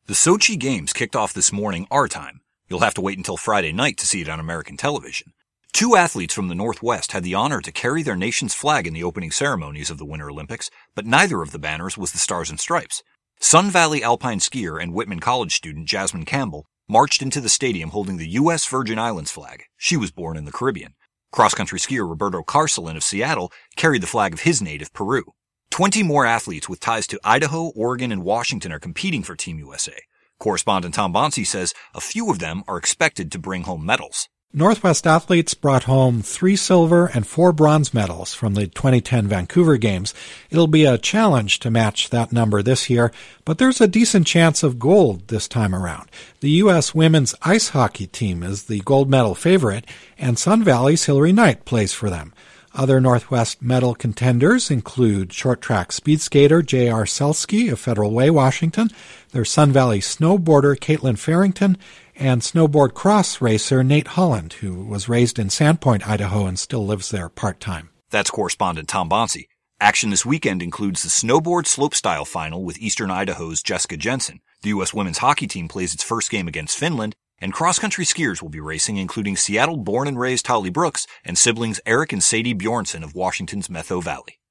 The Sochi Games kicked off this morning our time. You'll have to wait until Friday night to see it on American television. Two athletes from the Northwest had the honor to carry their nation's flag in the opening ceremonies of the Winter Olympics, but neither of the banners was the Stars and Stripes. Sun Valley alpine skier and Whitman College student Jasmine Campbell marched into the stadium holding the U.S. Virgin Islands flag. She was born in the Caribbean. Cross-country skier Roberto Carcelin of Seattle carried the flag of his native Peru. 20 more athletes with ties to Idaho, Oregon, and Washington are competing for Team USA. Correspondent Tom Bonsi says a few of them are expected to bring home medals. Northwest athletes brought home 3 silver and 4 bronze medals from the 2010 Vancouver Games. It'll be a challenge to match that number this year, but there's a decent chance of gold this time around. The U.S. women's ice hockey team is the gold medal favorite, and Sun Valley's Hillary Knight plays for them. Other Northwest medal contenders include short track speed skater J.R. Selsky of Federal Way, Washington. There's Sun Valley snowboarder Caitlin Farrington and snowboard cross racer Nate Holland, who was raised in Sandpoint, Idaho, and still lives there part-time. That's correspondent Tom Bonsi. Action this weekend includes the snowboard slopestyle final with Eastern Idaho's Jessica Jensen. The U.S. women's hockey team plays its first game against Finland, and cross-country skiers will be racing, including Seattle-born and raised Holly Brooks and siblings Eric and Sadie Bjornson of Washington's Metho Valley.